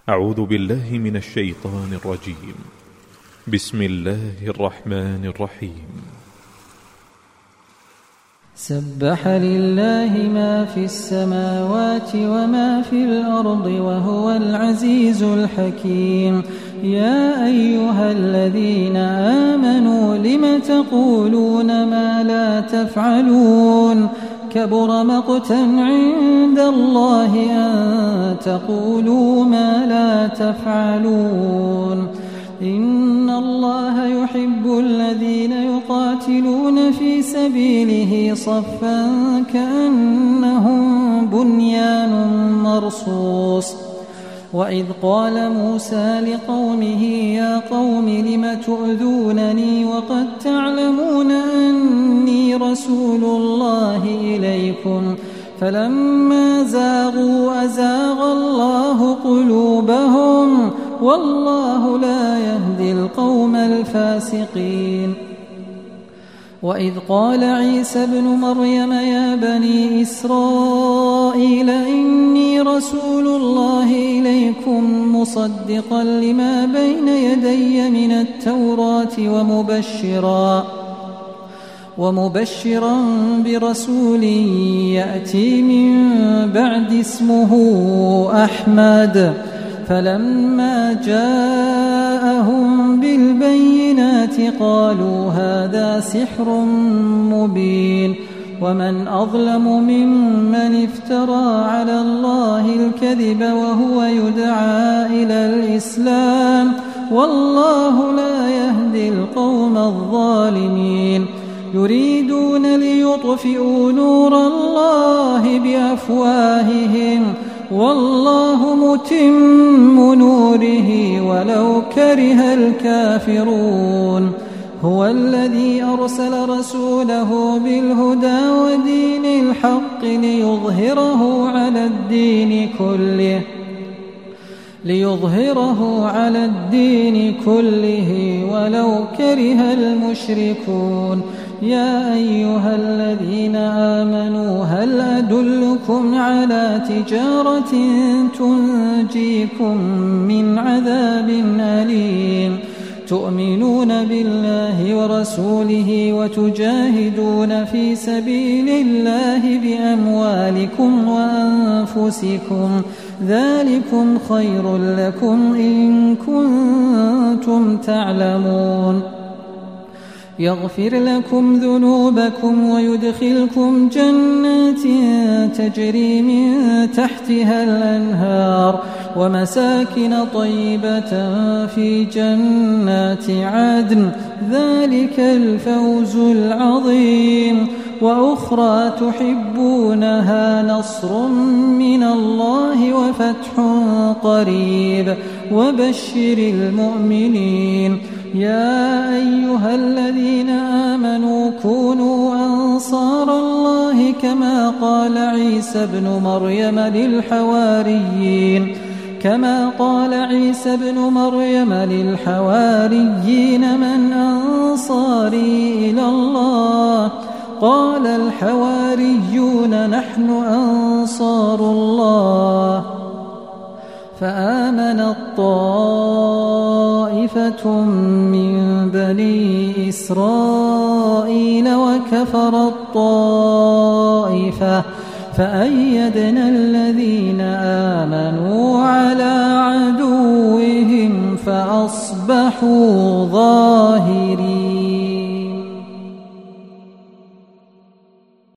أعوذ بالله من الشيطان الرجيم. بسم الله الرحمن الرحيم. سبح لله ما في السماوات وما في الأرض وهو العزيز الحكيم. يا أيها الذين آمنوا لم تقولون ما لا تفعلون كبر مقتا عند الله أن تقولوا ما لا تفعلون. إن الله يحب الذين يقاتلون في سبيله صفا كأنهم بنيان مرصوص. وإذ قال موسى لقومه يا قوم لم تؤذونني وقد تعلمون أني رسول الله إليكم فلما زاغوا أزاغ الله قلوبهم والله لا يهدي القوم الفاسقين. وإذ قال عيسى ابن مريم يا بني إسرائيل إني رسول الله إليكم مصدقا لما بين يدي من التوراة ومبشرا برسول يأتي من بعد اسمه أحمد. فلما جاءهم بالبينات قالوا هذا سحر مبين. ومن أظلم ممن افترى على الله الكذب وهو يدعى إلى الإسلام والله لا يهدي القوم الظالمين. يريدون ليطفئوا نور الله بأفواههم والله متم نوره ولو كره الكافرون. هو الذي أرسل رسوله بالهدى ودين الحق ليظهره على الدين كله ولو كره المشركون. يا أيها الذين آمنوا هل أدلكم على تجارة تنجيكم من عذاب أليم تؤمنون بالله ورسوله وتجاهدون في سبيل الله بأموالكم وأنفسكم ذلكم خير لكم إن كنتم تعلمون. يغفر لكم ذنوبكم ويدخلكم جنات تجري من تحتها الأنهار ومساكن طيبة في جنات عدن ذلك الفوز العظيم. وأخرى تحبونها نصر من الله وفتح قريب وبشر المؤمنين. يا أيها الذين آمنوا كونوا أنصار الله كما قال عيسى ابن مريم للحواريين من أنصاري إلى الله قال الحواريون نحن أنصار الله. فآمنت طائفة من بني إسرائيل وكفرت طائفة فأيدنا الذين آمنوا على عدوهم فأصبحوا ظاهرين.